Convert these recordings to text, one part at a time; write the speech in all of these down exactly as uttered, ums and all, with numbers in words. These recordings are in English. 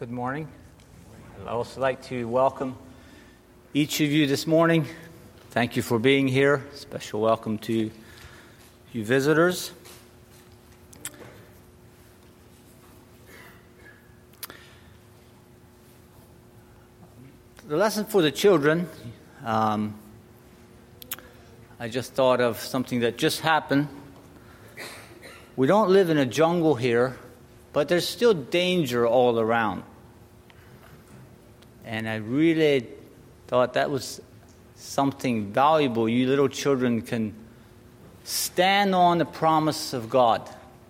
Good morning. I'd also like to welcome each of you this morning. Thank you for being here. Special welcome to you visitors. The lesson for the children, um, I just thought of something that just happened. We don't live in a jungle here, but there's still danger all around. And I really thought that was something valuable. You little children can stand on the promise of God,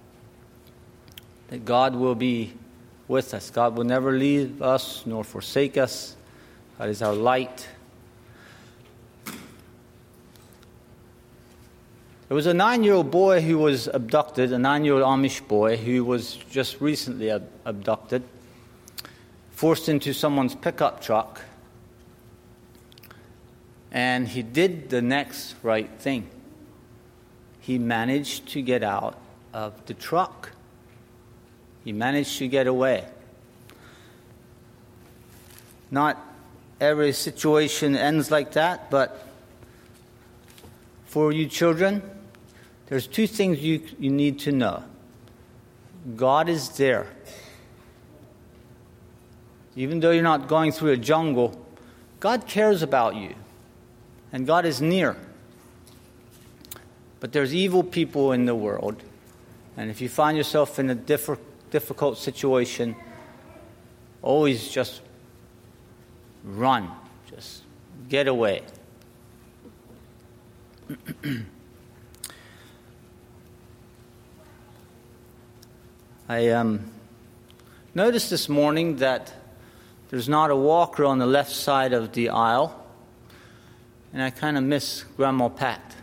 that God will be with us. God will never leave us nor forsake us. God is our light. There was a nine-year-old boy who was abducted, a nine-year-old Amish boy who was just recently ab- abducted, forced into someone's pickup truck, and he did the next right thing. He managed to get out of the truck. He managed to get away. Not every situation ends like that, but for you children, there's two things you, you need to know. God is there. Even though you're not going through a jungle, God cares about you. And God is near. But there's evil people in the world. And if you find yourself in a diff- difficult situation, always just run. Just get away. I um, noticed this morning that there's not a walker on the left side of the aisle, and I kind of miss Grandma Pat.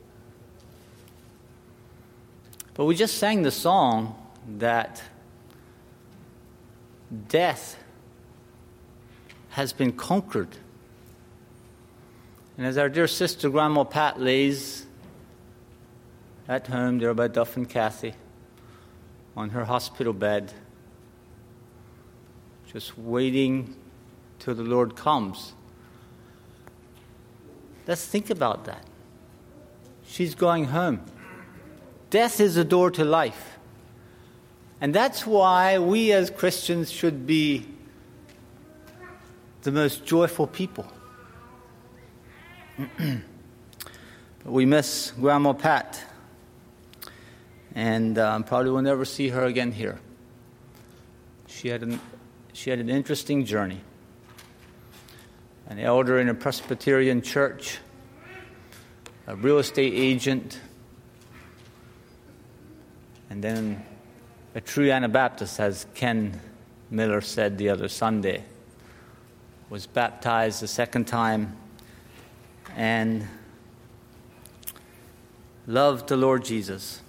But we just sang the song that death has been conquered. And as our dear sister Grandma Pat lays at home there by Duff and Kathy on her hospital bed, just waiting till the Lord comes, let's think about that. She's going home. Death is the door to life. And that's why we as Christians should be the most joyful people. But we miss Grandma Pat, and um, probably will never see her again here. She had an she had an interesting journey. An elder in a Presbyterian church, a real estate agent, and then a true Anabaptist, as Ken Miller said the other Sunday, was baptized the second time and loved the Lord Jesus.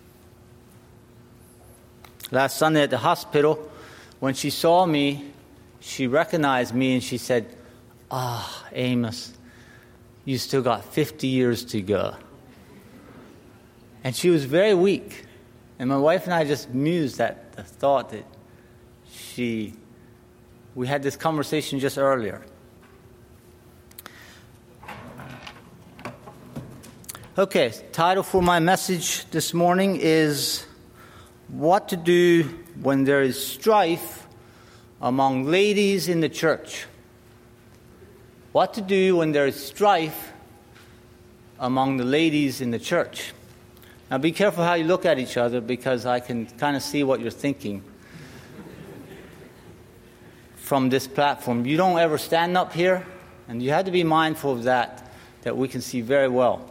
Last Sunday at the hospital, when she saw me, she recognized me and she said, "Ah, oh, Amos, you still got fifty years to go." And she was very weak. And my wife and I just mused at the thought that she, we had this conversation just earlier. Okay, title for my message this morning is What to Do When There is Strife Among Ladies in the Church. What to do when there is strife among the ladies in the church. Now be careful how you look at each other, because I can kind of see what you're thinking from this platform. You don't ever stand up here, and you have to be mindful of that, that we can see very well.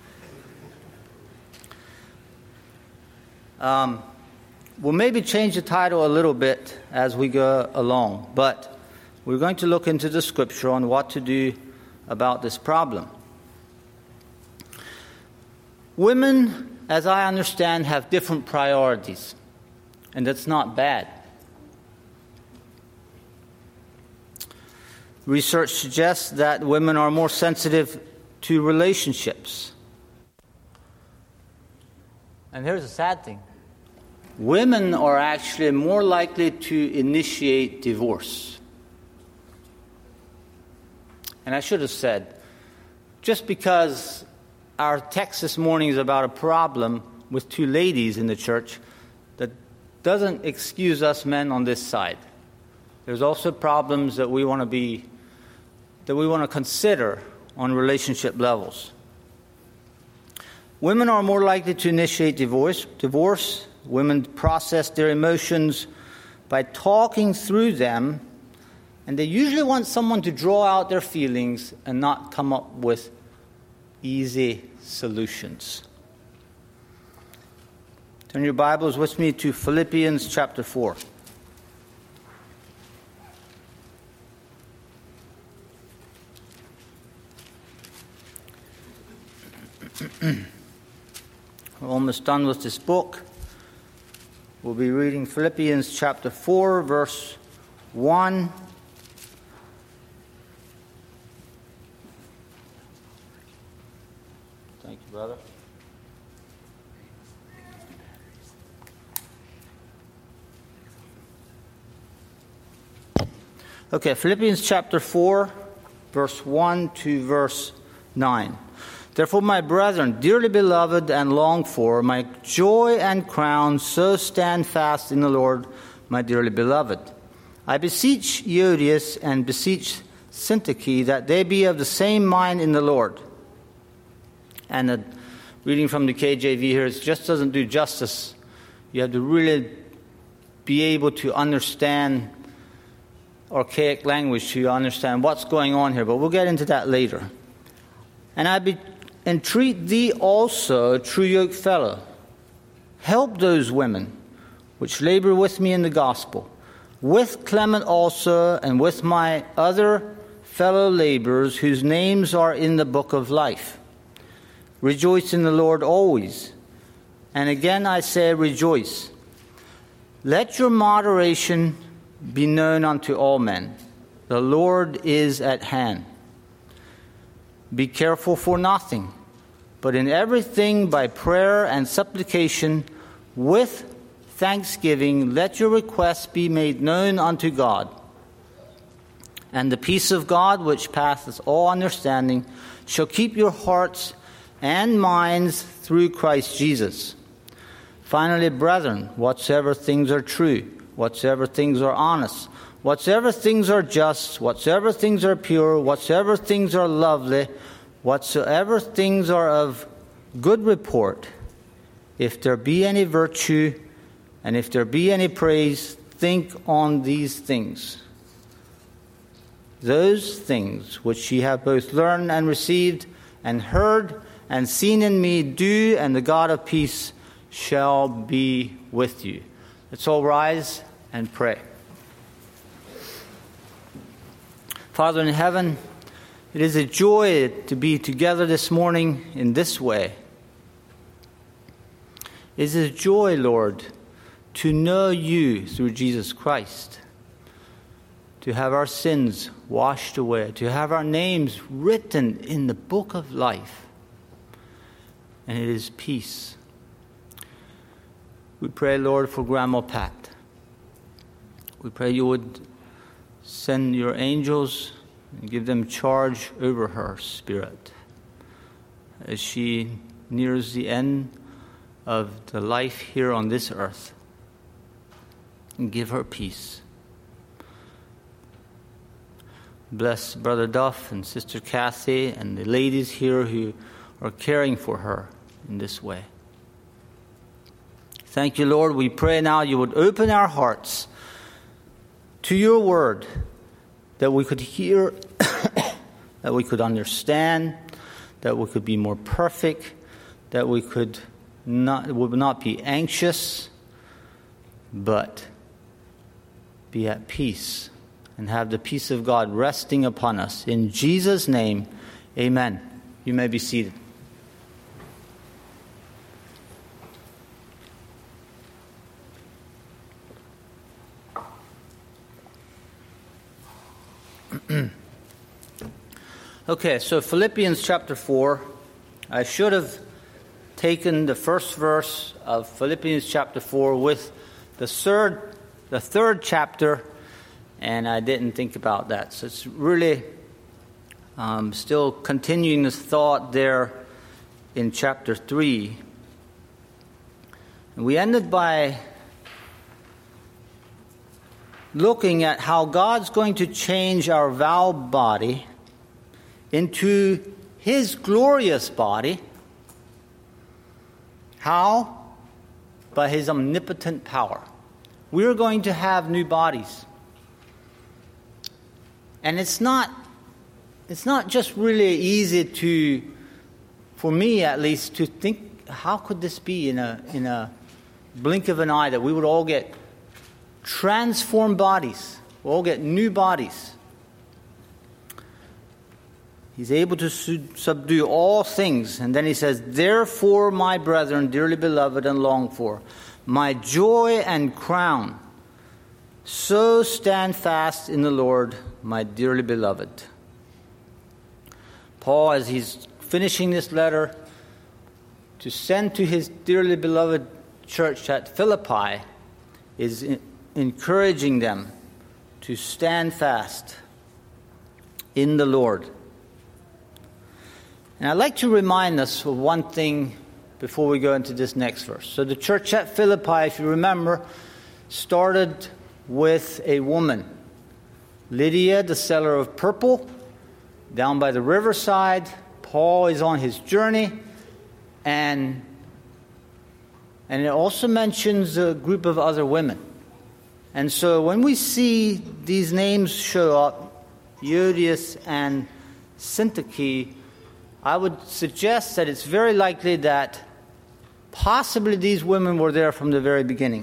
Um, we'll maybe change the title a little bit as we go along, but we're going to look into the scripture on what to do about this problem. Women, as I understand, have different priorities, and that's not bad. Research suggests that women are more sensitive to relationships. And here's the sad thing. women are actually more likely to initiate divorce. And I should have said, just because our text this morning is about a problem with two ladies in the church, that doesn't excuse us men on this side. There's also problems that we want to be, that we want to consider on relationship levels. Women are more likely to initiate divorce. Divorce. Women process their emotions by talking through them, and they usually want someone to draw out their feelings and not come up with easy solutions. Turn your Bibles with me to Philippians chapter four. We're almost done with this book. We'll be reading Philippians chapter four, verse one. Thank you, brother. Okay, Philippians chapter four, verse one to verse nine. Therefore, my brethren, dearly beloved and longed for, my joy and crown, so stand fast in the Lord, my dearly beloved. I beseech Euodias and beseech Syntyche that they be of the same mind in the Lord. And the reading from the K J V here, it just doesn't do justice. You have to really be able to understand archaic language to understand what's going on here, but we'll get into that later. And I be Entreat thee also, true yoke fellow, help those women which labor with me in the gospel, with Clement also, and with my other fellow laborers whose names are in the book of life. Rejoice in the Lord always. And again I say, rejoice. Let your moderation be known unto all men. The Lord is at hand. Be careful for nothing, but in everything by prayer and supplication with thanksgiving let your requests be made known unto God. And the peace of God, which passeth all understanding, shall keep your hearts and minds through Christ Jesus. Finally, brethren, whatsoever things are true, whatsoever things are honest, whatsoever things are just, whatsoever things are pure, whatsoever things are lovely, whatsoever things are of good report, if there be any virtue, and if there be any praise, think on these things. Those things which ye have both learned and received, and heard and seen in me, do, and the God of peace shall be with you. Let's all rise and pray. Father in heaven, it is a joy to be together this morning in this way. It is a joy, Lord, to know you through Jesus Christ, to have our sins washed away, to have our names written in the book of life. And it is peace. We pray, Lord, for Grandma Pat. We pray you would send your angels and give them charge over her spirit as she nears the end of the life here on this earth. And give her peace. Bless Brother Duff and Sister Kathy and the ladies here who are caring for her in this way. Thank you, Lord. We pray now you would open our hearts to your word, that we could hear, that we could understand, that we could be more perfect, that we could not would not be anxious, but be at peace and have the peace of God resting upon us. In Jesus' name, amen. You may be seated. Okay, so Philippians chapter four. I should have taken the first verse of Philippians chapter four with the third, the third chapter, and I didn't think about that. So it's really um, still continuing this thought there in chapter three. And we ended by looking at how God's going to change our vile body into His glorious body. How? By His omnipotent power. We're going to have new bodies. And it's not it's not just really easy to, for me at least, to think, how could this be in a in a blink of an eye that we would all get transformed bodies, we'll all get new bodies. He's able to su- subdue all things. And then he says, therefore, my brethren, dearly beloved and longed for, my joy and crown, so stand fast in the Lord, my dearly beloved. Paul, as he's finishing this letter to send to his dearly beloved church at Philippi, is in- encouraging them to stand fast in the Lord. And I'd like to remind us of one thing before we go into this next verse. So the church at Philippi, if you remember, started with a woman, Lydia, the seller of purple, down by the riverside. Paul is on his journey, and and it also mentions a group of other women. And so when we see these names show up, Euodias and Syntyche, I would suggest that it's very likely that possibly these women were there from the very beginning.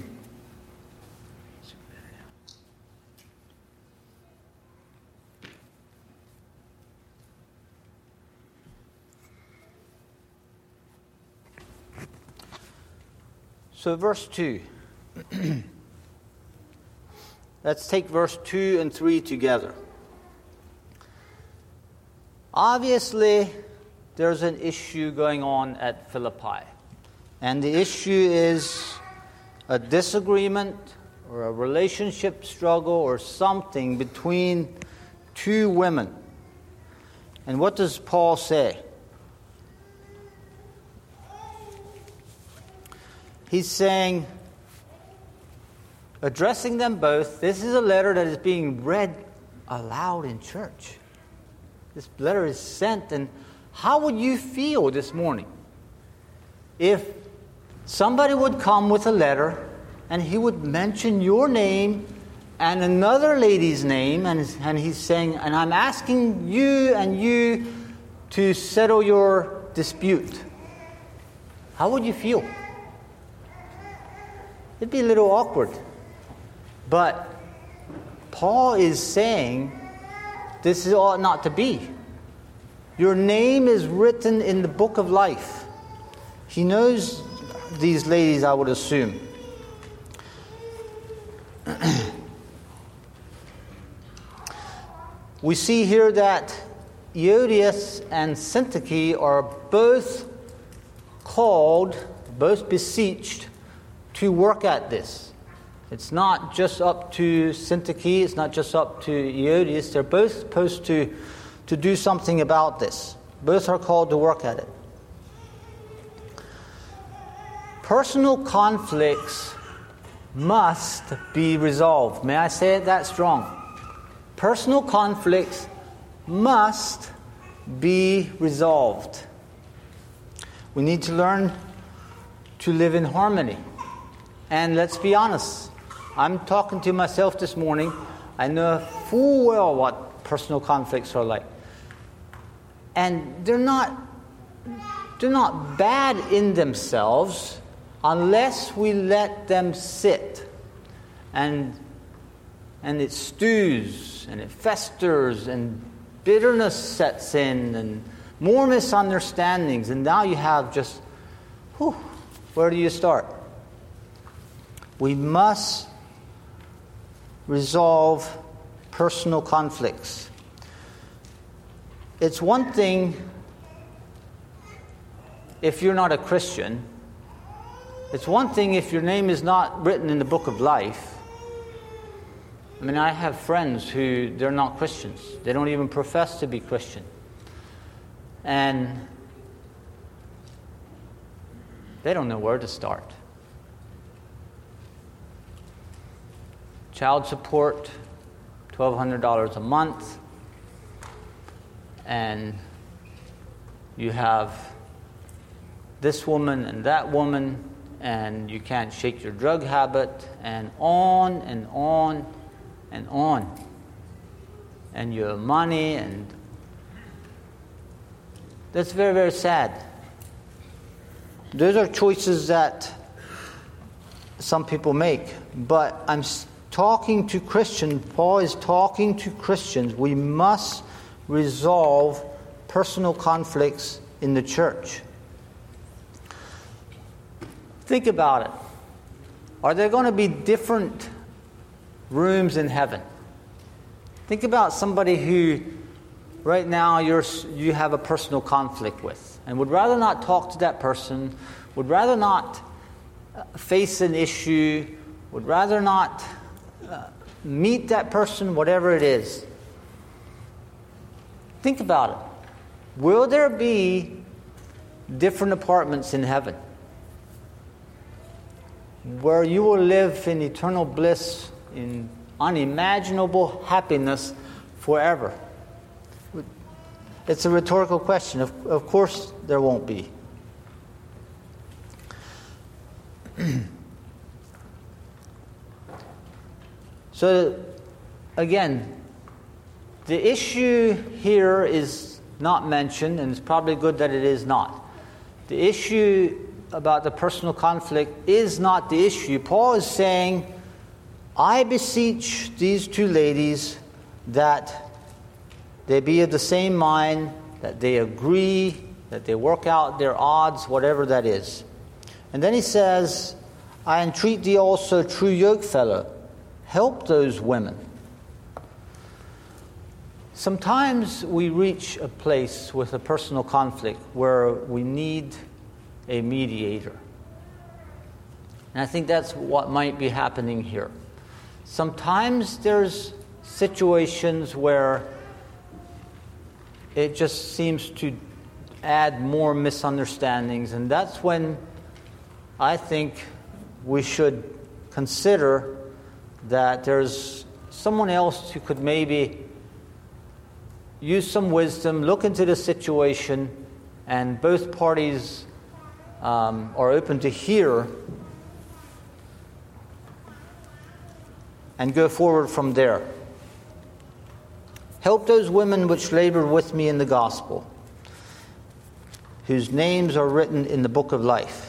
So verse two. Let's take verse two and three together. Obviously, there's an issue going on at Philippi. And the issue is a disagreement or a relationship struggle or something between two women. And what does Paul say? He's saying, addressing them both, this is a letter that is being read aloud in church. This letter is sent, and how would you feel this morning if somebody would come with a letter and he would mention your name and another lady's name, and, and he's saying, and I'm asking you and you to settle your dispute? How would you feel? It'd be a little awkward. But Paul is saying this ought not to be. Your name is written in the book of life. He knows these ladies, I would assume. We see here that Euodias and Syntyche are both called, both beseeched to work at this. It's not just up to Syntyche, it's not just up to Euodias. They're both supposed to to do something about this. Both are called to work at it. Personal conflicts must be resolved. May I say it that strong? Personal conflicts must be resolved. We need to learn to live in harmony. And let's be honest, I'm talking to myself this morning. I know full well what personal conflicts are like. And they're not they're not bad in themselves unless we let them sit. And and it stews and it festers and bitterness sets in and more misunderstandings, and now you have just whew, where do you start? We must resolve personal conflicts. It's one thing if you're not a Christian. It's one thing if your name is not written in the book of life. I mean, I have friends who, they're not Christians. They don't even profess to be Christian. And they don't know where to start. Child support, twelve hundred dollars a month. And you have this woman and that woman, and you can't shake your drug habit, and on and on and on. And your money, and that's very, very sad. Those are choices that some people make. But I'm talking to Christians. Paul is talking to Christians. We must resolve personal conflicts in the church. Think about it. Are there going to be different rooms in heaven? Think about somebody who right now you're, you have a personal conflict with and would rather not talk to that person, would rather not face an issue, would rather not uh, meet that person, whatever it is. Think about it. Will there be different apartments in heaven where you will live in eternal bliss, in unimaginable happiness forever? It's a rhetorical question. Of, of course there won't be. So, again, the issue here is not mentioned, and it's probably good that it is not. The issue about the personal conflict is not the issue. Paul is saying, I beseech these two ladies that they be of the same mind, that they agree, that they work out their odds, whatever that is. And then he says, I entreat thee also, true yokefellow, help those women. Sometimes we reach a place with a personal conflict where we need a mediator. And I think that's what might be happening here. Sometimes there's situations where it just seems to add more misunderstandings, and that's when I think we should consider that there's someone else who could maybe use some wisdom, look into the situation, and both parties um, are open to hear and go forward from there. Help those women which labor with me in the gospel, whose names are written in the book of life.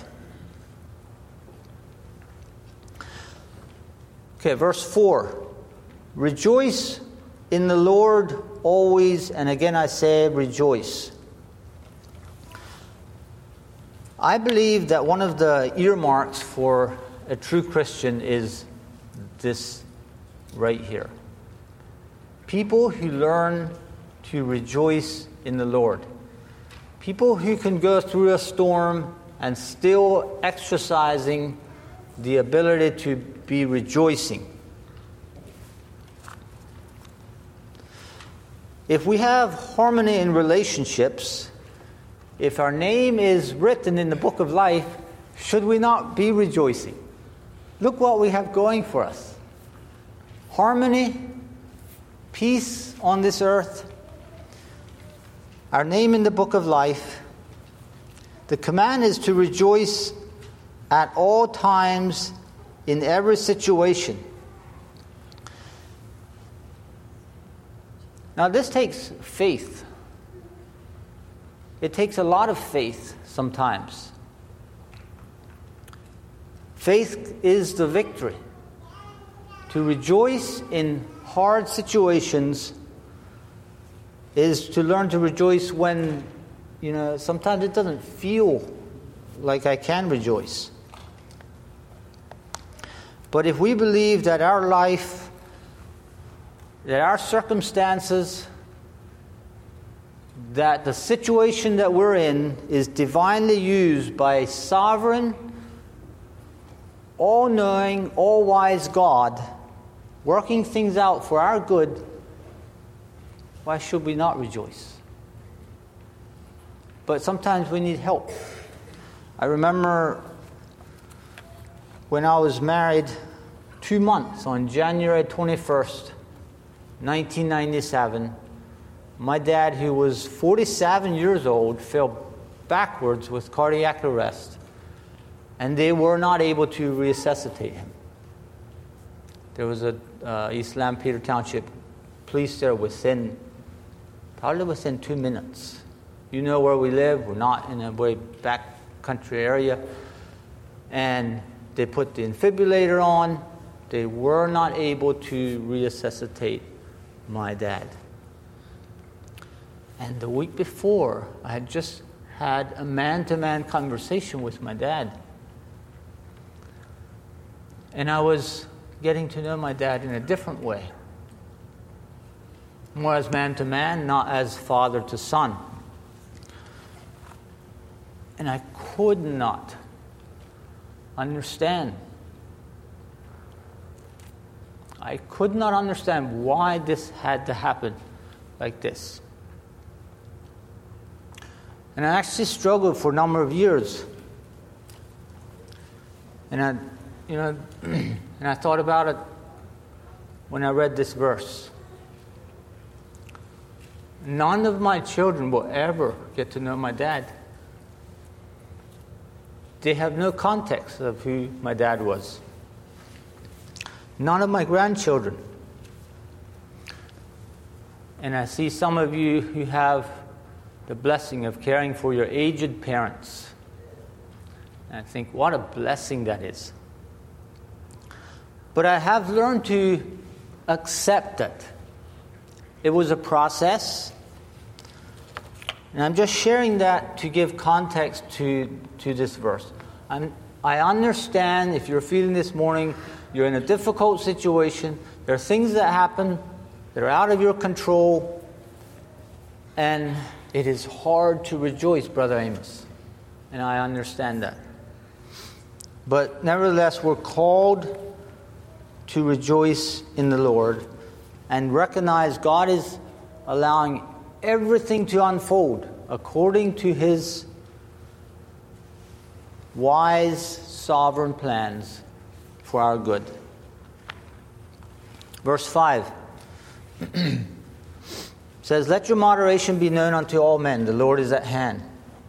Okay, verse four. Rejoice in the Lord always, and again I say rejoice. I believe that one of the earmarks for a true Christian is this right here. People who learn to rejoice in the Lord. People who can go through a storm and still exercising the ability to be rejoicing. If we have harmony in relationships, if our name is written in the book of life, should we not be rejoicing? Look what we have going for us. Harmony, peace on this earth, our name in the book of life. The command is to rejoice at all times, in every situation. Now this takes faith. It takes a lot of faith sometimes. Faith is the victory. To rejoice in hard situations is to learn to rejoice when, you know, sometimes it doesn't feel like I can rejoice. But if we believe that our life, that our circumstances that the situation that we're in is divinely used by a sovereign, all-knowing, all-wise God, working things out for our good, why should we not rejoice? But sometimes we need help. I remember when I was married two months on January twenty-first, nineteen ninety-seven, my dad, who was forty-seven years old, fell backwards with cardiac arrest, and they were not able to resuscitate him. There was a uh, East Lampeter Township police there within, probably within two minutes. You know where we live. We're not in a very back country area. And they put the defibrillator on. They were not able to resuscitate my dad. And the week before, I had just had a man-to-man conversation with my dad. And I was getting to know my dad in a different way. More as man-to-man, not as father to son. And I could not understand. I could not understand why this had to happen like this. And I actually struggled for a number of years. And I, you know, and I thought about it when I read this verse. None of my children will ever get to know my dad. They have no context of who my dad was. None of my grandchildren. And I see some of you who have the blessing of caring for your aged parents. And I think, what a blessing that is. But I have learned to accept it. It was a process. And I'm just sharing that to give context to, to this verse. I'm, I understand if you're feeling this morning, you're in a difficult situation. There are things that happen that are out of your control. And it is hard to rejoice, Brother Amos. And I understand that. But nevertheless, we're called to rejoice in the Lord and recognize God is allowing everything to unfold according to His wise, sovereign plans for our good. Verse five says, "Let your moderation be known unto all men. The Lord is at hand."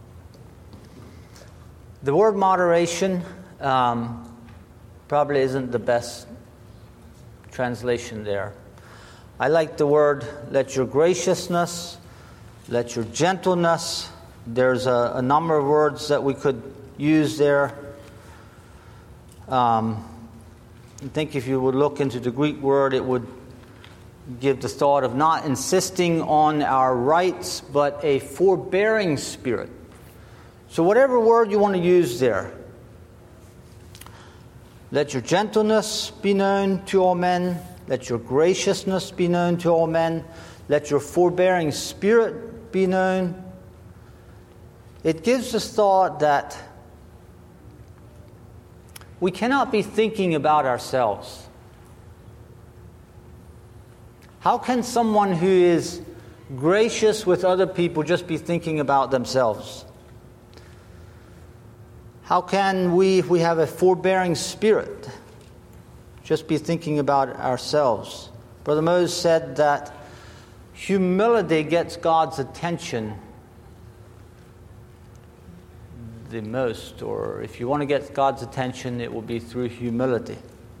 The word moderation um, probably isn't the best translation there. I like the word, let your graciousness, let your gentleness. There's a, a number of words that we could use there. Um, I think if you would look into the Greek word, it would give the thought of not insisting on our rights, but a forbearing spirit. So whatever word you want to use there. Let your gentleness be known to all men. Let your graciousness be known to all men. Let your forbearing spirit be known. It gives us thought that we cannot be thinking about ourselves. How can someone who is gracious with other people just be thinking about themselves? How can we, if we have a forbearing spirit, just be thinking about ourselves? Brother Moses said that humility gets God's attention the most, or if you want to get God's attention, it will be through humility.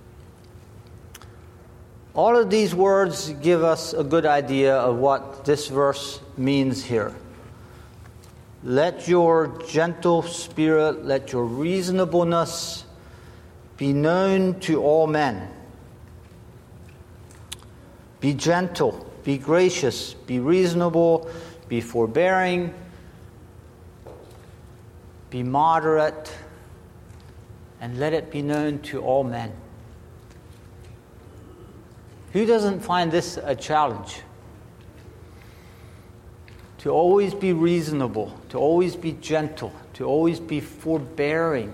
All of these words give us a good idea of what this verse means here. Let your gentle spirit, let your reasonableness be known to all men. Be gentle, be gracious, be reasonable, be forbearing, be moderate, and let it be known to all men. Who doesn't find this a challenge? to always be reasonable, to always be gentle, to always be forbearing.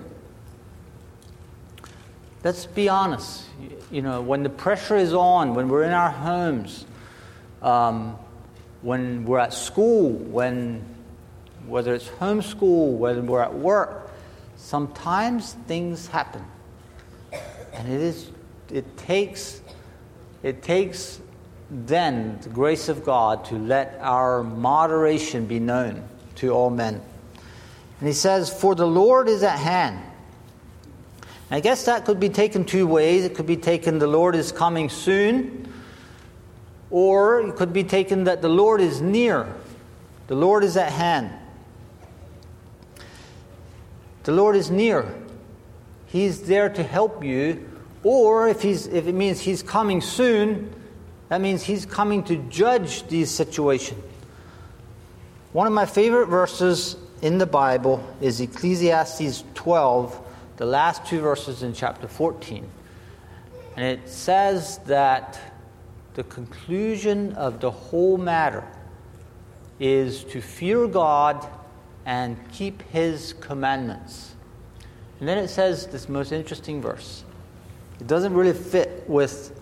Let's be honest. You know, when the pressure is on, when we're in our homes, um, when we're at school, when whether it's homeschool, whether we're at work, sometimes things happen, and it is it takes it takes then the grace of God to let our moderation be known to all men. And he says, "For the Lord is at hand." I guess that could be taken two ways. It could be taken the Lord is coming soon, or it could be taken that the Lord is near. The Lord is at hand. The Lord is near. He's there to help you. Or if he's if it means he's coming soon, that means he's coming to judge these situations. One of my favorite verses in the Bible is Ecclesiastes twelve, the last two verses in chapter fourteen. And it says that the conclusion of the whole matter is to fear God and keep His commandments. And then it says this most interesting verse. It doesn't really fit with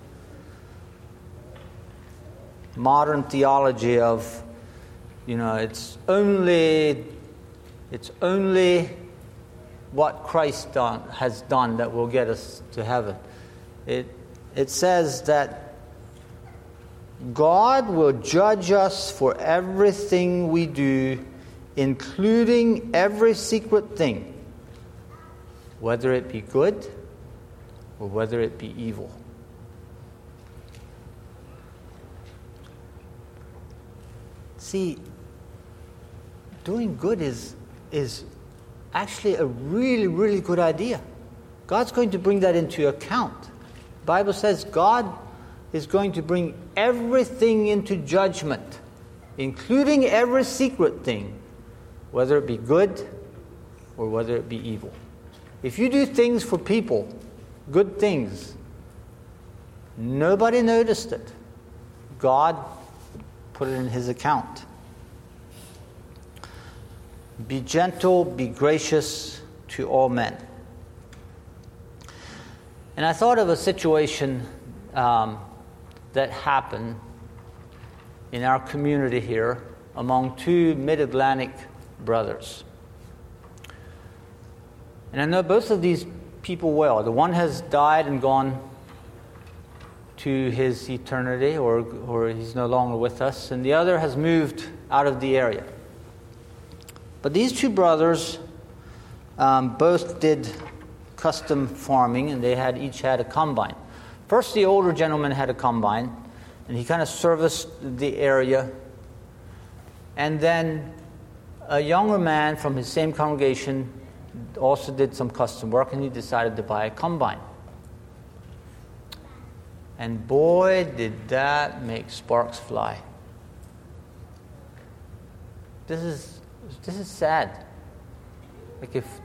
modern theology of, you know, it's only it's only what Christ done, has done that will get us to heaven. It it says that God will judge us for everything we do, including every secret thing, whether it be good or whether it be evil. See, doing good is is actually a really, really good idea. God's going to bring that into account. The Bible says God is going to bring everything into judgment, including every secret thing, whether it be good or whether it be evil. If you do things for people, good things, nobody noticed it. God put it in His account. Be gentle, be gracious to all men. And I thought of a situation um, that happened in our community here among two Mid-Atlantic brothers. And I know both of these people well. The one has died and gone to his eternity, or, or he's no longer with us, and the other has moved out of the area. But these two brothers um, both did custom farming, and they had each had a combine. First, the older gentleman had a combine, and he kind of serviced the area. And then a younger man from his same congregation also did some custom work, and he decided to buy a combine. And boy, did that make sparks fly. This is this is sad. Like if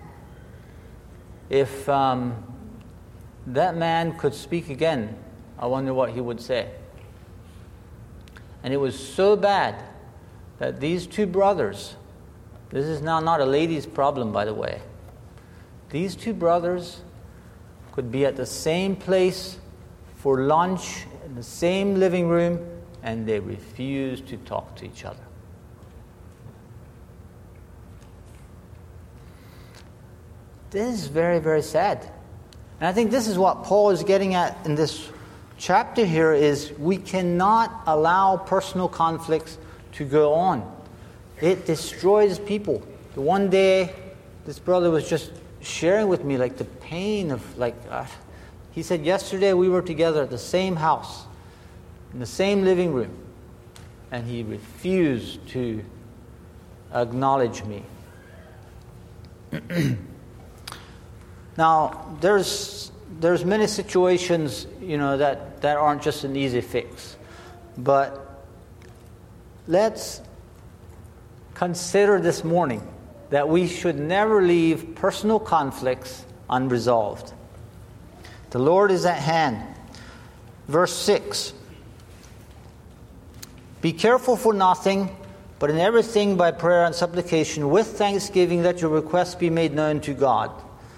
if um, that man could speak again, I wonder what he would say. And it was so bad that these two brothers, this is now not a lady's problem, by the way. These two brothers could be at the same place for lunch, in the same living room, and they refused to talk to each other. This is very, very sad. And I think this is what Paul is getting at in this chapter here, is we cannot allow personal conflicts to go on. It destroys people. The one day, this brother was just sharing with me like the pain of like, uh, he said, yesterday we were together at the same house, in the same living room, and he refused to acknowledge me. Now, there's there's many situations, you know, that, that aren't just an easy fix. But let's consider this morning that we should never leave personal conflicts unresolved. The Lord is at hand. Verse six. Be careful for nothing, but in everything by prayer and supplication with thanksgiving let your requests be made known to God.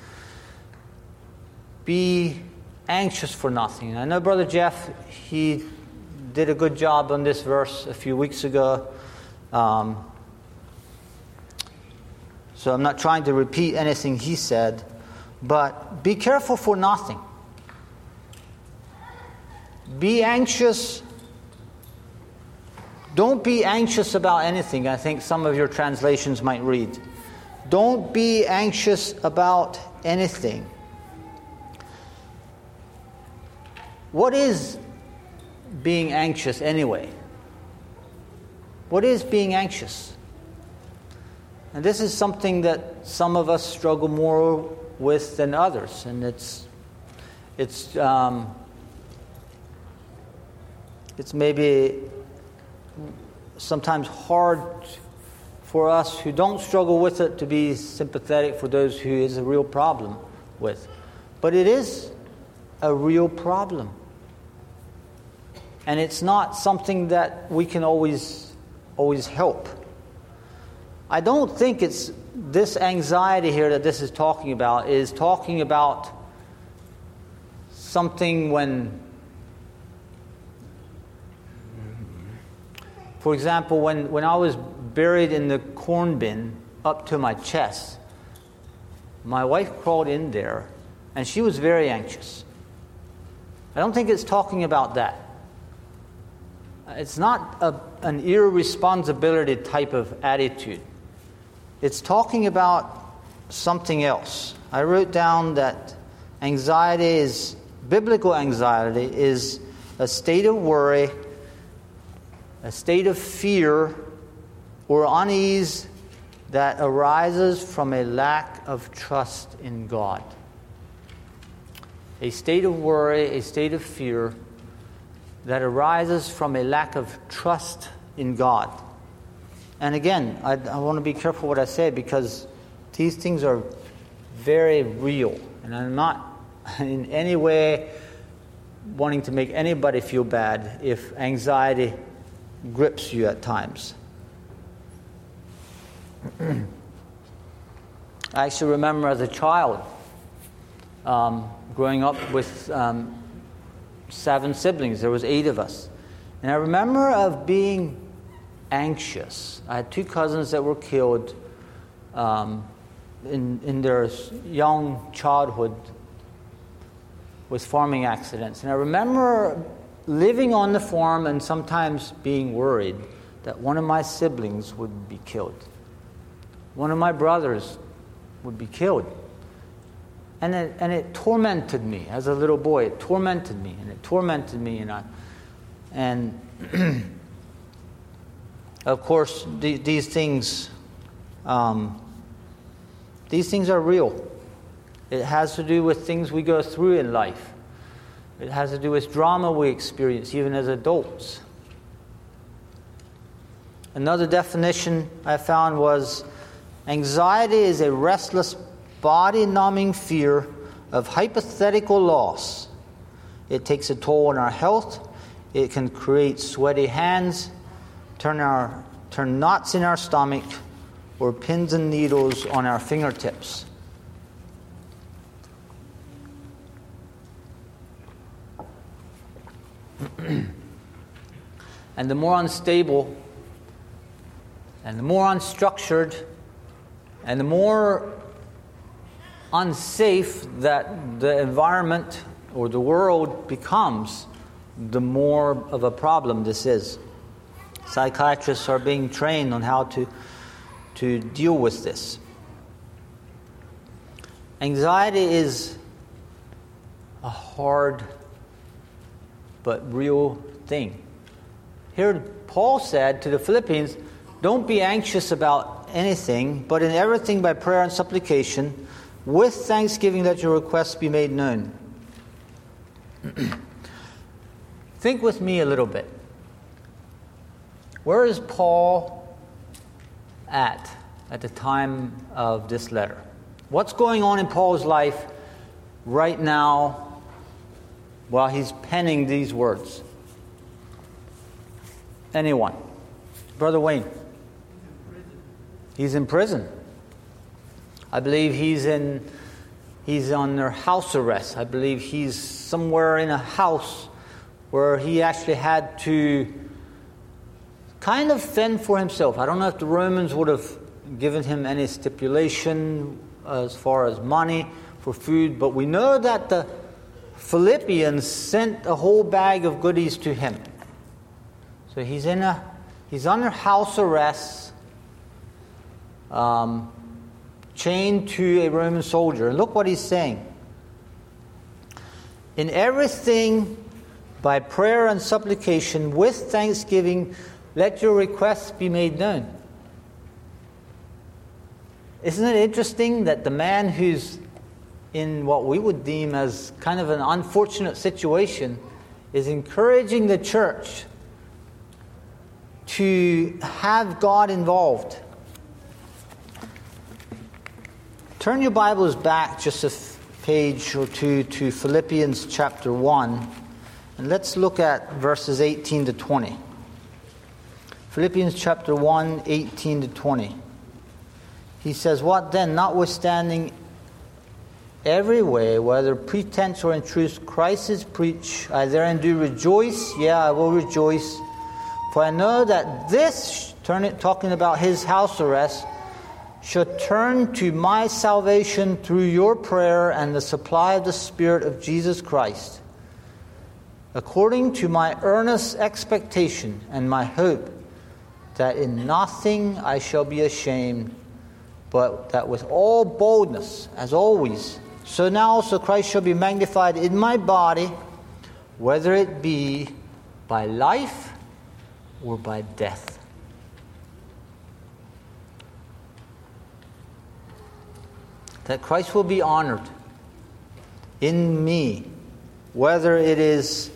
Be anxious for nothing. I know Brother Jeff, he did a good job on this verse a few weeks ago. Um, so I'm not trying to repeat anything he said, but be careful for nothing. Be anxious. Don't be anxious about anything. I think some of your translations might read. Don't be anxious about anything. What is being anxious anyway? What is being anxious? And this is something that some of us struggle more with than others, and it's it's um, it's maybe sometimes hard for us who don't struggle with it to be sympathetic for those who is a real problem with. But it is a real problem. And it's not something that we can always always help. I don't think it's this anxiety here that this is talking about is talking about something when, for example, when, when I was buried in the corn bin up to my chest, my wife crawled in there and she was very anxious. I don't think it's talking about that. It's not a, an irresponsibility type of attitude. It's talking about something else. I wrote down that anxiety is, biblical anxiety is a state of worry, a state of fear or unease that arises from a lack of trust in God. A state of worry, a state of fear that arises from a lack of trust in God. And again, I, I want to be careful what I say because these things are very real. And I'm not in any way wanting to make anybody feel bad if anxiety grips you at times. I actually remember as a child um, growing up with um, seven siblings. There was eight of us. And I remember of being anxious. I had two cousins that were killed um, in, in their young childhood with farming accidents. And I remember living on the farm and sometimes being worried that one of my siblings would be killed. One of my brothers would be killed. And it, and it tormented me as a little boy. It tormented me, and it tormented me. And, I, and of course, the, these things, um, these things are real. It has to do with things we go through in life. It has to do with drama we experience, even as adults. Another definition I found was, anxiety is a restless, body-numbing fear of hypothetical loss. It takes a toll on our health. It can create sweaty hands, turn our turn knots in our stomach, or pins and needles on our fingertips. And the more unstable, and the more unstructured, and the more unsafe that the environment or the world becomes, the more of a problem this is. Psychiatrists are being trained on how to, to deal with this. Anxiety is a hard but real thing. Here Paul said to the Philippians, don't be anxious about anything, but in everything by prayer and supplication, with thanksgiving let your requests be made known. Think with me a little bit. Where is Paul at at the time of this letter? What's going on in Paul's life right now while he's penning these words? Anyone? Brother Wayne. He's in prison. I believe he's in he's under house arrest. I believe he's somewhere in a house where he actually had to kind of fend for himself. I don't know if the Romans would have given him any stipulation as far as money for food, but we know that the Philippians sent a whole bag of goodies to him. So he's in a he's under house arrest, um, chained to a Roman soldier. And look what he's saying. In everything, by prayer and supplication, with thanksgiving, let your requests be made known. Isn't it interesting that the man who's in what we would deem as kind of an unfortunate situation is encouraging the church to have God involved? Turn your Bibles back just a page or two to Philippians chapter one, and let's look at verses eighteen to twenty. Philippians chapter one, eighteen to twenty. He says, "What then, notwithstanding every way, whether pretense or in truth, Christ is preached, I therein do rejoice, yeah, I will rejoice. For I know that this," turn it, talking about his house arrest, "should turn to my salvation through your prayer and the supply of the Spirit of Jesus Christ, according to my earnest expectation and my hope, that in nothing I shall be ashamed, but that with all boldness, as always, so now also Christ shall be magnified in my body, whether it be by life or by death." That Christ will be honored in me, whether it is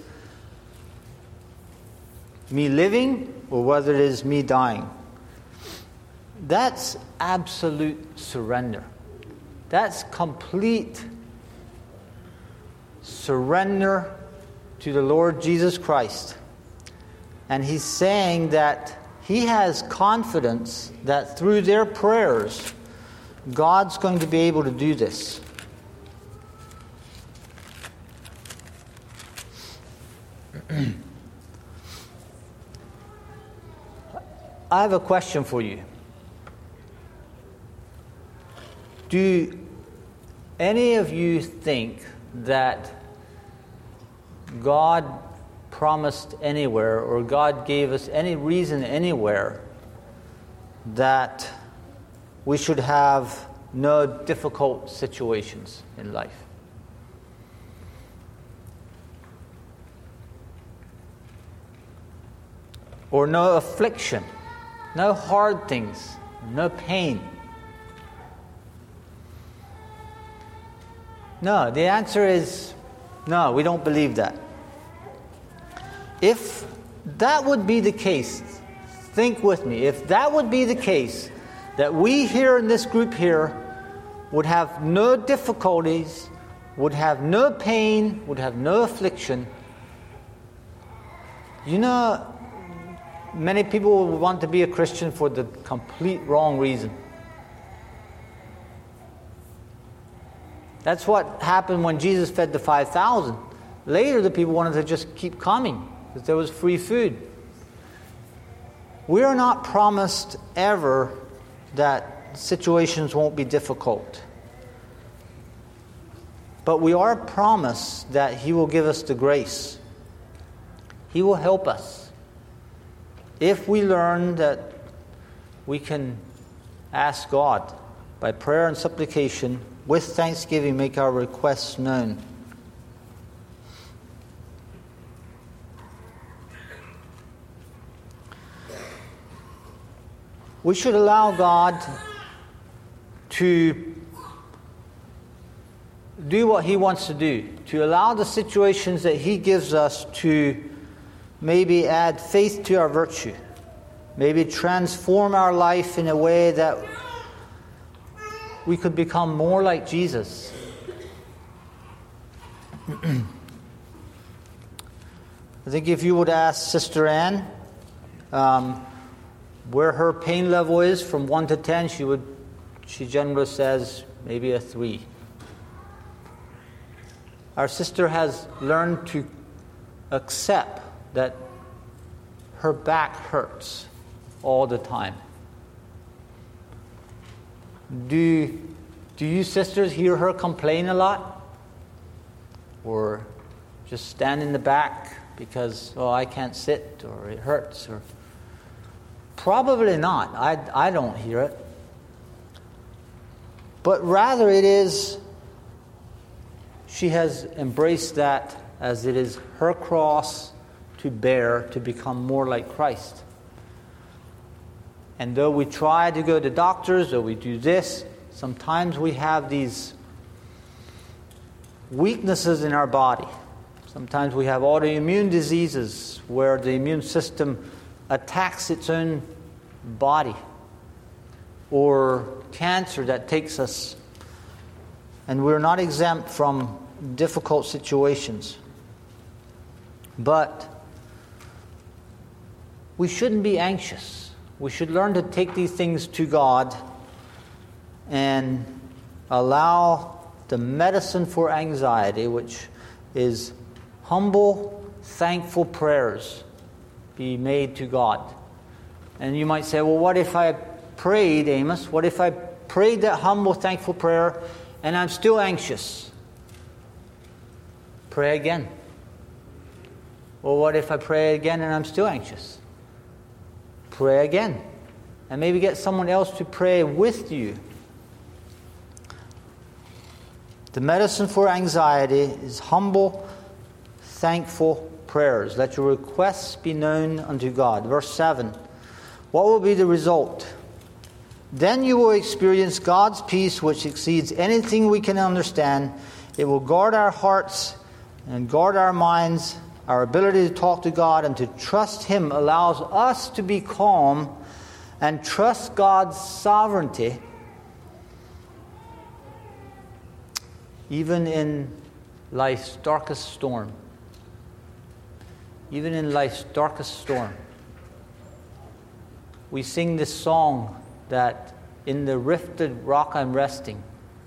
me living or whether it is me dying. That's absolute surrender. That's complete surrender to the Lord Jesus Christ. And he's saying that he has confidence that through their prayers, God's going to be able to do this. I have a question for you. Do any of you think that God promised anywhere, or God gave us any reason anywhere, that we should have no difficult situations in life? Or no affliction, no hard things, no pain? No, the answer is no, we don't believe that. If that would be the case, think with me, if that would be the case, that we here in this group here would have no difficulties, would have no pain, would have no affliction. You know, many people would want to be a Christian for the complete wrong reason. That's what happened when Jesus fed the five thousand. Later, the people wanted to just keep coming because there was free food. We are not promised ever that situations won't be difficult. But we are promised that He will give us the grace. He will help us. If we learn that we can ask God by prayer and supplication, with thanksgiving, make our requests known. We should allow God to do what He wants to do, to allow the situations that He gives us to maybe add faith to our virtue, maybe transform our life in a way that we could become more like Jesus. I think if you would ask Sister Ann, um, where her pain level is from one to ten, she would, she generally says maybe a three. Our sister has learned to accept that her back hurts all the time. Do, do you sisters hear her complain a lot? Or just stand in the back because, oh, I can't sit, or it hurts, or probably not. I, I don't hear it. But rather it is, she has embraced that as it is her cross to bear to become more like Christ. And though we try to go to doctors, or we do this, sometimes we have these weaknesses in our body. Sometimes we have autoimmune diseases where the immune system attacks its own body, or cancer that takes us, and we're not exempt from difficult situations. But we shouldn't be anxious. We should learn to take these things to God and allow the medicine for anxiety, which is humble, thankful prayers, be made to God. And you might say, well, what if I prayed, Amos? What if I prayed that humble, thankful prayer and I'm still anxious? Pray again. Well, what if I pray again and I'm still anxious? Pray again. And maybe get someone else to pray with you. The medicine for anxiety is humble, thankful prayers. Let your requests be known unto God. Verse seven. What will be the result? Then you will experience God's peace, which exceeds anything we can understand. It will guard our hearts and guard our minds. Our ability to talk to God and to trust Him allows us to be calm and trust God's sovereignty even in life's darkest storm. Even in life's darkest storm. We sing this song that in the rifted rock I'm resting.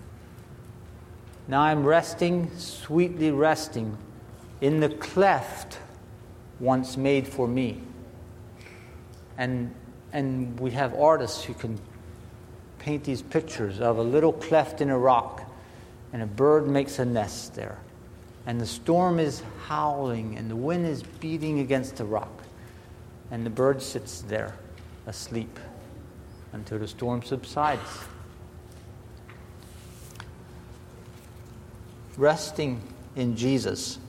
Now I'm resting, sweetly resting, in the cleft once made for me. And and we have artists who can paint these pictures of a little cleft in a rock, and a bird makes a nest there. And the storm is howling, and the wind is beating against the rock. And the bird sits there, asleep, until the storm subsides. Resting in Jesus.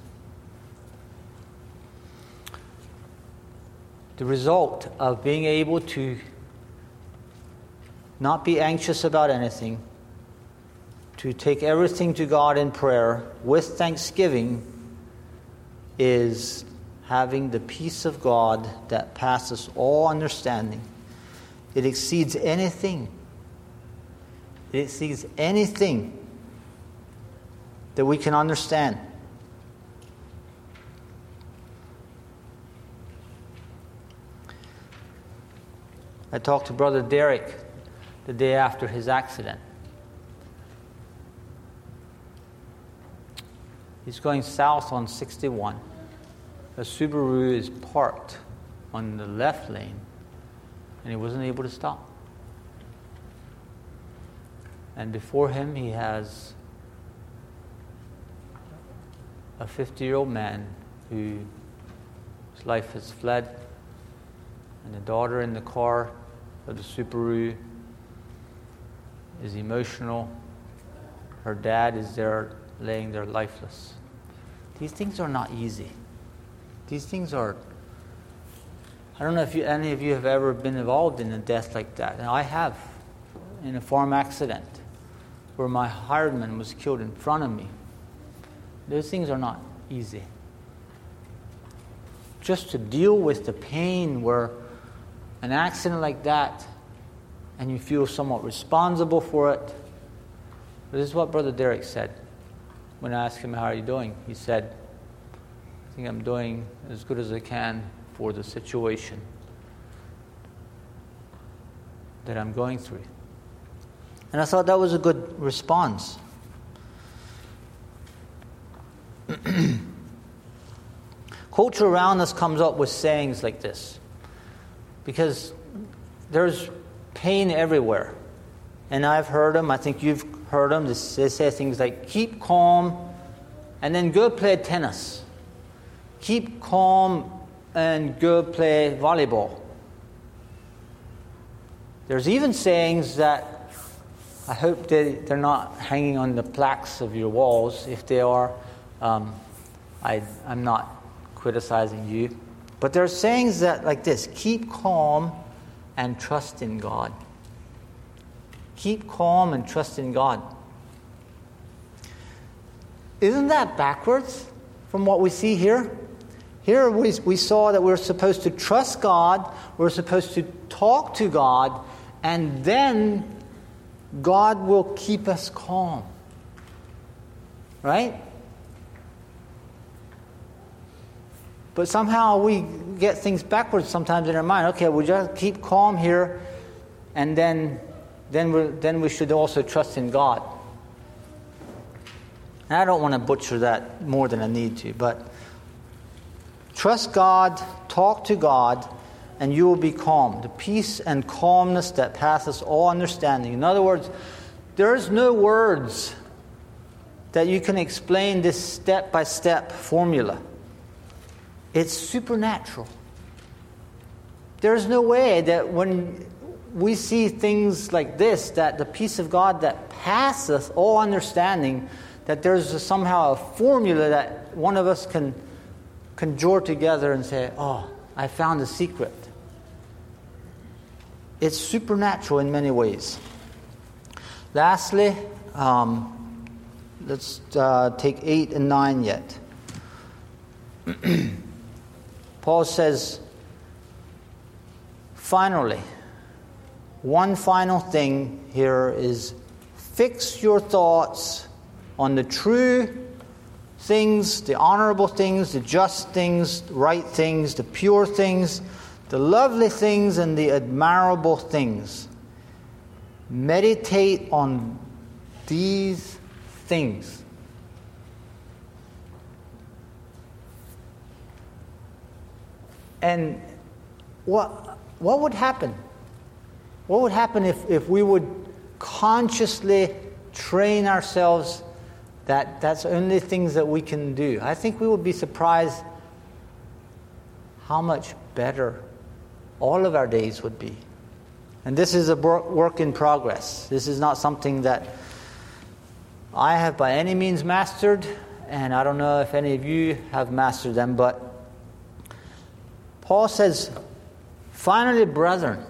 The result of being able to not be anxious about anything, to take everything to God in prayer with thanksgiving, is having the peace of God that passes all understanding. It exceeds anything. It exceeds anything that we can understand. I talked to Brother Derek the day after his accident. He's going south on sixty-one. A Subaru is parked on the left lane, and he wasn't able to stop. And before him, he has a fifty-year-old man whose life has fled, and the daughter in the car of the Subaru is emotional. Her dad is there laying there lifeless. These things are not easy. These things are... I don't know if you, any of you have ever been involved in a death like that. And I have, in a farm accident where my hiredman was killed in front of me. Those things are not easy. Just to deal with the pain where an accident like that, and you feel somewhat responsible for it. This is what Brother Derek said. When I asked him, how are you doing? He said, I think I'm doing as good as I can for the situation. that I'm going through. And I thought that was a good response. Culture around us comes up with sayings like this, because there's pain everywhere. And I've heard them, I think you've heard them. They say things like, keep calm and then go play tennis. Keep calm and go play volleyball. There's even sayings that I hope they, they're not hanging on the plaques of your walls. If they are, um, I, I'm not criticizing you. But there are sayings that like this: keep calm and trust in God. Keep calm and trust in God. Isn't that backwards from what we see here? Here we, we saw that we're supposed to trust God, we're supposed to talk to God, and then God will keep us calm. Right? But somehow we get things backwards sometimes in our mind. Okay, we'll just keep calm here, and then then we then we should also trust in God. And I don't want to butcher that more than I need to, but trust God, talk to God, and you will be calm. The peace and calmness that passes all understanding. In other words, there's no words that you can explain this step-by-step formula. It's supernatural. There's no way that when we see things like this, that the peace of God that passeth all understanding, that there's a, somehow a formula that one of us can conjure together and say, oh, I found a secret. It's supernatural in many ways. Lastly, um, let's uh, take eight and nine yet. Paul says, finally, one final thing here is fix your thoughts on the true things, the honorable things, the just things, the right things, the pure things, the lovely things, and the admirable things. Meditate on these things. And what what would happen? What would happen if, if we would consciously train ourselves that that's only things that we can do? I think we would be surprised how much better all of our days would be. And this is a work in progress. This is not something that I have by any means mastered, and I don't know if any of you have mastered them, but Paul says, finally, brethren,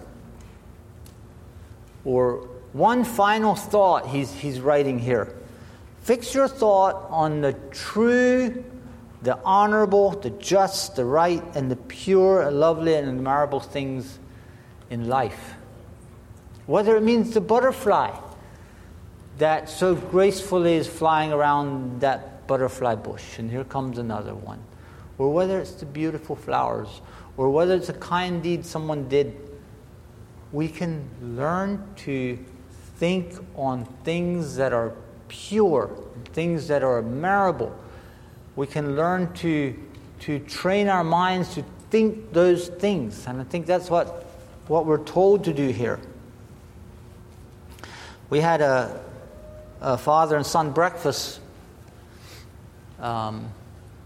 or one final thought he's, he's writing here. Fix your thought on the true, the honorable, the just, the right, and the pure, lovely, and admirable things in life. Whether it means the butterfly that so gracefully is flying around that butterfly bush, and here comes another one. Or whether it's the beautiful flowers, or whether it's a kind deed someone did, we can learn to think on things that are pure, things that are admirable. We can learn to to train our minds to think those things. And I think that's what, what we're told to do here. We had a, a father and son breakfast um,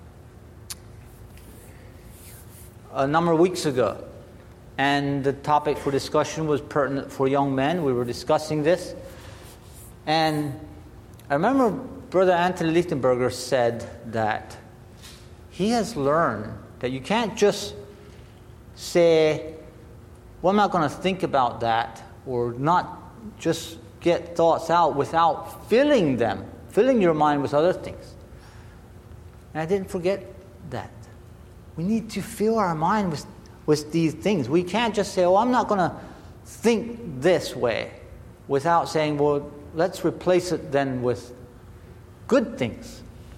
a number of weeks ago. And the topic for discussion was pertinent for young men. We were discussing this. And I remember Brother Anthony Lichtenberger said that he has learned that you can't just say, well, I'm not going to think about that, or not just get thoughts out without filling them, filling your mind with other things. And I didn't forget that. We need to fill our mind with with these things. We can't just say, oh, I'm not going to think this way, without saying, well, let's replace it then with good things.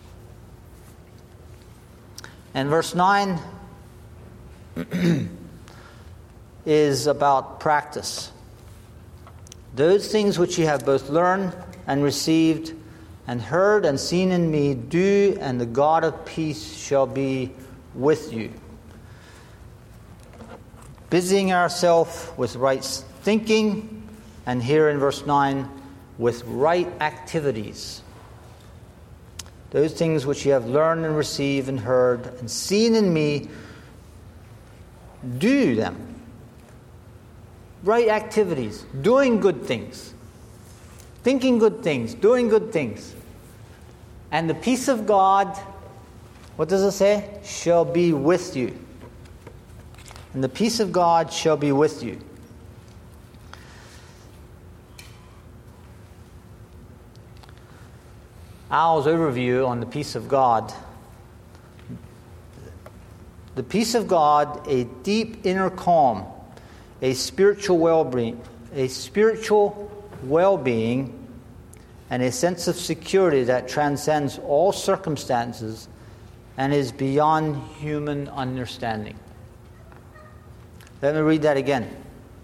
And verse nine is about practice. Those things which ye have both learned and received and heard and seen in me, do, and the God of peace shall be with you. Busying ourselves with right thinking, and here in verse nine, with right activities. Those things which ye have learned and received and heard and seen in me, do them. Right activities, doing good things, thinking good things, doing good things. And the peace of God, what does it say? Shall be with you. And the peace of God shall be with you. Al's overview on the peace of God. The peace of God, a deep inner calm, a spiritual well-being, a spiritual well-being, and a sense of security that transcends all circumstances and is beyond human understanding. Let me read that again.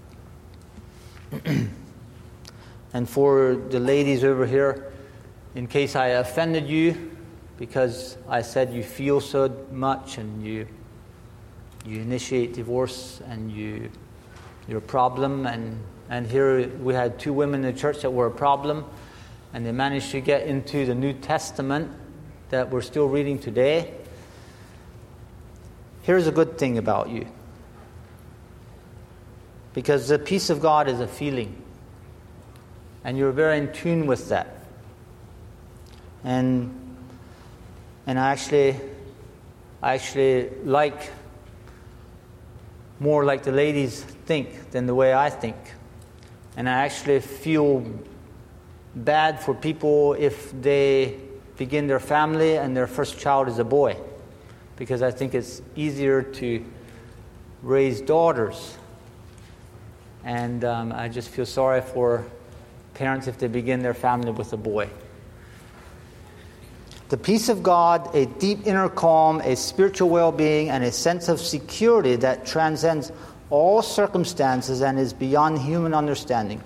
And for the ladies over here, in case I offended you because I said you feel so much and you you initiate divorce and you you're a problem, and, and here we had two women in the church that were a problem, and they managed to get into the New Testament that we're still reading today. Here's a good thing about you. Because the peace of God is a feeling. And you're very in tune with that. And and I actually I actually like more like the ladies think than the way I think. And I actually feel bad for people if they begin their family and their first child is a boy, because I think it's easier to raise daughters. And um, I just feel sorry for parents if they begin their family with a boy. The peace of God, a deep inner calm, a spiritual well-being, and a sense of security that transcends all circumstances and is beyond human understanding.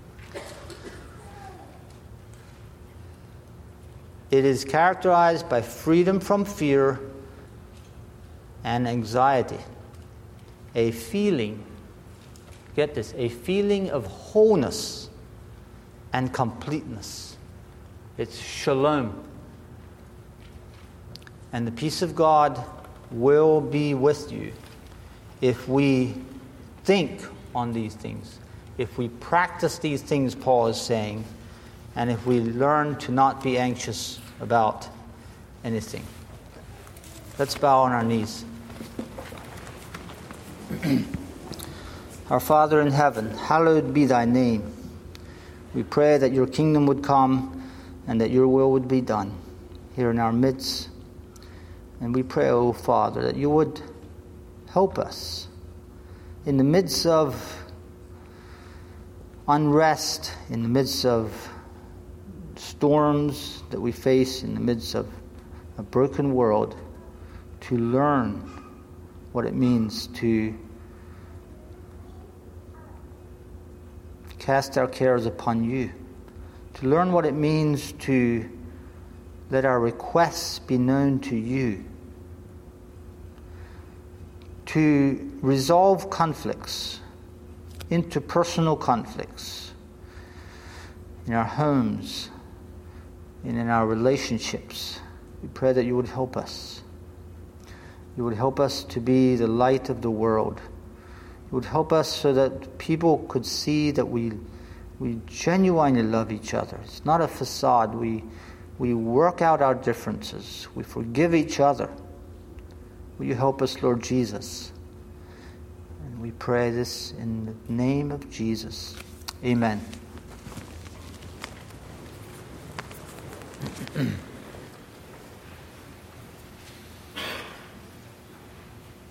It is characterized by freedom from fear and anxiety. A feeling, get this, a feeling of wholeness and completeness. It's shalom. And the peace of God will be with you if we think on these things, if we practice these things, Paul is saying, and if we learn to not be anxious about anything. Let's bow on our knees. Our Father in heaven, hallowed be thy name. We pray that your kingdom would come and that your will would be done here in our midst. And we pray, O Father, that you would help us in the midst of unrest, in the midst of storms that we face, in the midst of a broken world, to learn what it means to cast our cares upon you, to learn what it means to let our requests be known to you, to resolve conflicts, interpersonal conflicts in our homes and in our relationships. We pray that you would help us. You would help us to be the light of the world. You would help us so that people could see that we we genuinely love each other. It's not a facade. We we work out our differences. We forgive each other. Will you help us, Lord Jesus? And we pray this in the name of Jesus. Amen.